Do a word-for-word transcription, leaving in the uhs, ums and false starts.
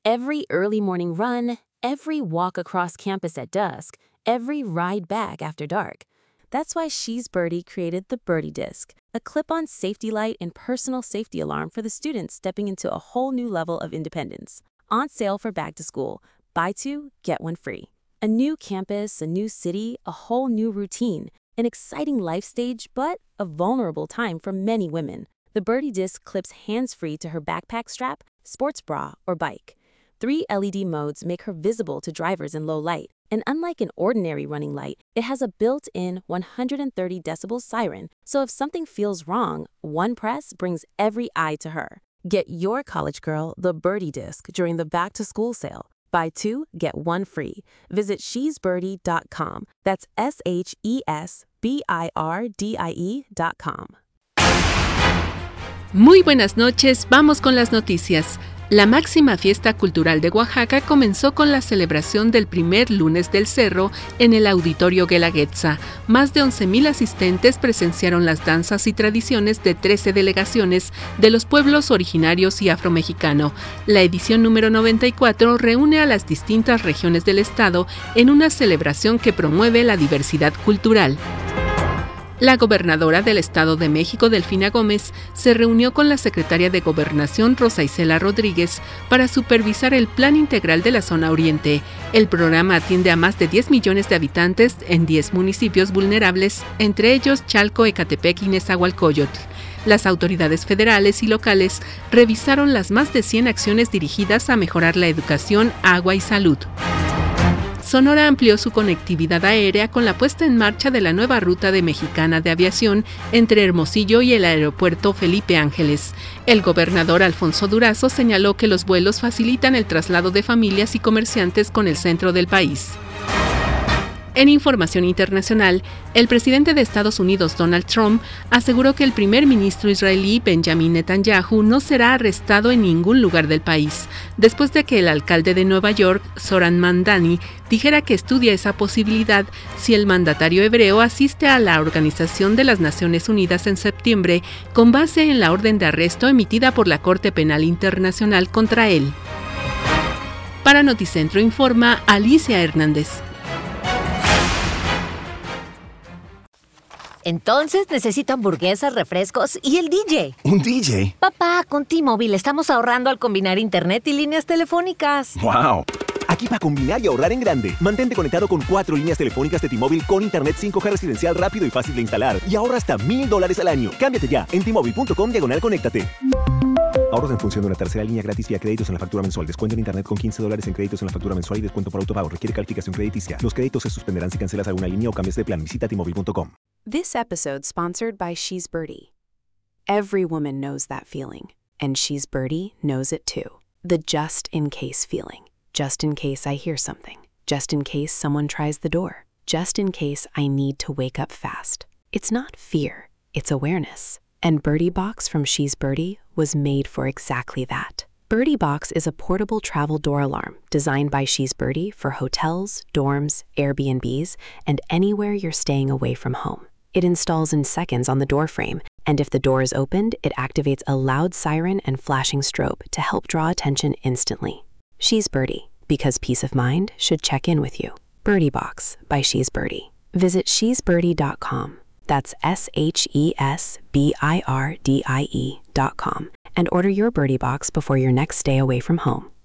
Every early morning run, every walk across campus at dusk, every ride back after dark. That's why She's Birdie created the Birdie Disc, a clip-on safety light and personal safety alarm for the students stepping into a whole new level of independence. On sale for back to school. Buy two, get one free. A new campus, a new city, a whole new routine. An exciting life stage, but a vulnerable time for many women. The Birdie Disc clips hands-free to her backpack strap, sports bra, or bike. Three L E D modes make her visible to drivers in low light, and unlike an ordinary running light, it has a built-in one hundred thirty decibel siren, so if something feels wrong, one press brings every eye to her. Get your college girl the Birdie Disc during the back-to-school sale. Buy two, get one free. Visit she's birdie dot com. That's S H E S B I R D I E dot com. Muy buenas noches, vamos con las noticias. La máxima fiesta cultural de Oaxaca comenzó con la celebración del primer lunes del Cerro en el Auditorio Guelaguetza. Más de once mil asistentes presenciaron las danzas y tradiciones de trece delegaciones de los pueblos originarios y afromexicano. La edición número noventa y cuatro reúne a las distintas regiones del estado en una celebración que promueve la diversidad cultural. La gobernadora del Estado de México, Delfina Gómez, se reunió con la secretaria de Gobernación, Rosa Isela Rodríguez, para supervisar el Plan Integral de la Zona Oriente. El programa atiende a más de diez millones de habitantes en diez municipios vulnerables, entre ellos Chalco, Ecatepec y Nezahualcóyotl. Las autoridades federales y locales revisaron las más de cien acciones dirigidas a mejorar la educación, agua y salud. Sonora amplió su conectividad aérea con la puesta en marcha de la nueva ruta de Mexicana de Aviación entre Hermosillo y el aeropuerto Felipe Ángeles. El gobernador Alfonso Durazo señaló que los vuelos facilitan el traslado de familias y comerciantes con el centro del país. En información internacional, el presidente de Estados Unidos, Donald Trump, aseguró que el primer ministro israelí, Benjamin Netanyahu, no será arrestado en ningún lugar del país, después de que el alcalde de Nueva York, Zoran Mandani, dijera que estudia esa posibilidad si el mandatario hebreo asiste a la Organización de las Naciones Unidas en septiembre, con base en la orden de arresto emitida por la Corte Penal Internacional contra él. Para Noticentro informa Alicia Hernández. Entonces necesito hamburguesas, refrescos y el D J. ¿Un D J? Papá, con T-Mobile estamos ahorrando al combinar internet y líneas telefónicas. ¡Wow! Aquí para combinar y ahorrar en grande. Mantente conectado con cuatro líneas telefónicas de T-Mobile con internet cinco G residencial rápido y fácil de instalar. Y ahorra hasta mil dólares al año. Cámbiate ya en T Mobile punto com diagonal conéctate. Ahorros en función de una tercera línea gratis vía créditos en la factura mensual. Descuento en internet con quince dólares en créditos en la factura mensual y descuento por autopago. Requiere calificación crediticia. Los créditos se suspenderán si cancelas alguna línea o cambias de plan. Visita T Mobile punto com. This episode sponsored by She's Birdie. Every woman knows that feeling, and She's Birdie knows it too. The just-in-case feeling. Just in case I hear something. Just in case someone tries the door. Just in case I need to wake up fast. It's not fear, it's awareness. And Birdie Box from She's Birdie was made for exactly that. Birdie Box is a portable travel door alarm designed by She's Birdie for hotels, dorms, Airbnbs, and anywhere you're staying away from home. It installs in seconds on the door frame, and if the door is opened, it activates a loud siren and flashing strobe to help draw attention instantly. She's Birdie, because peace of mind should check in with you. Birdie Box by She's Birdie. Visit she's birdie dot com. That's S H E S B I R D I E dot com. And order your Birdie Box before your next stay away from home.